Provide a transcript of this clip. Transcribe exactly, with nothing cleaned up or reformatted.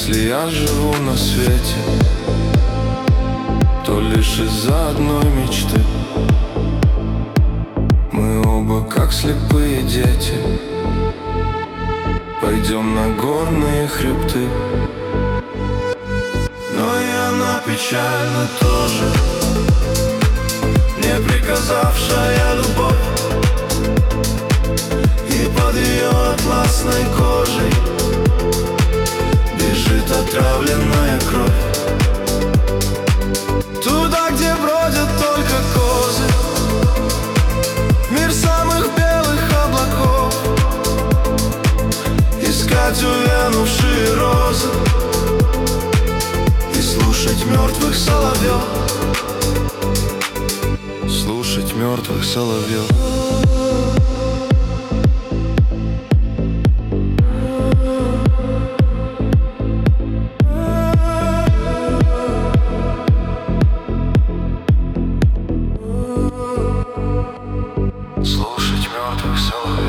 Если я живу на свете, то лишь из-за одной мечты. Мы оба как слепые дети, пойдем на горные хребты. Но и она печальна тоже, не приказавшая любовь. И под ее атласной кожей бежит отравленная кровь. Туда, где бродят только козы, мир самых белых облаков. Искать увянувшие розы и слушать мертвых соловьев. Слушать мертвых соловьев. Слушать мертвых соловьев.